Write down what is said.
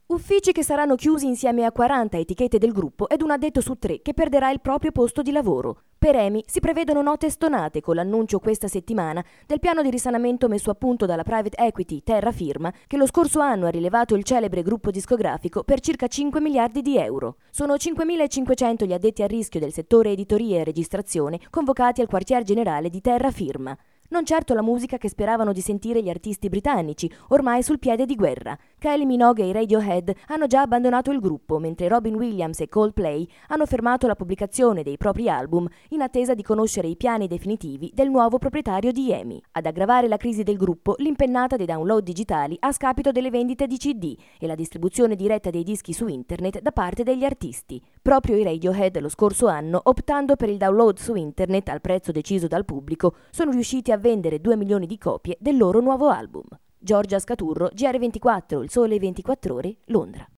Uffici che saranno chiusi insieme a 40 etichette del gruppo ed un addetto su 3 che perderà il proprio posto di lavoro. Per EMI si prevedono note stonate con l'annuncio questa settimana del piano di risanamento messo a punto dalla private equity Terra Firma, che lo scorso anno ha rilevato il celebre gruppo discografico per circa 5 miliardi di euro. Sono 5.500 gli addetti a rischio del settore editoria e registrazione convocati al quartier generale di Terra Firma. Non certo la musica che speravano di sentire gli artisti britannici, ormai sul piede di guerra. Kylie Minogue e i Radiohead hanno già abbandonato il gruppo, mentre Robin Williams e Coldplay hanno fermato la pubblicazione dei propri album in attesa di conoscere i piani definitivi del nuovo proprietario di EMI. Ad aggravare la crisi del gruppo, l'impennata dei download digitali a scapito delle vendite di CD e la distribuzione diretta dei dischi su internet da parte degli artisti. Proprio i Radiohead lo scorso anno, optando per il download su internet al prezzo deciso dal pubblico, sono riusciti a vendere 2 milioni di copie del loro nuovo album. Giorgia Scaturro, GR24, Il Sole 24 Ore, Londra.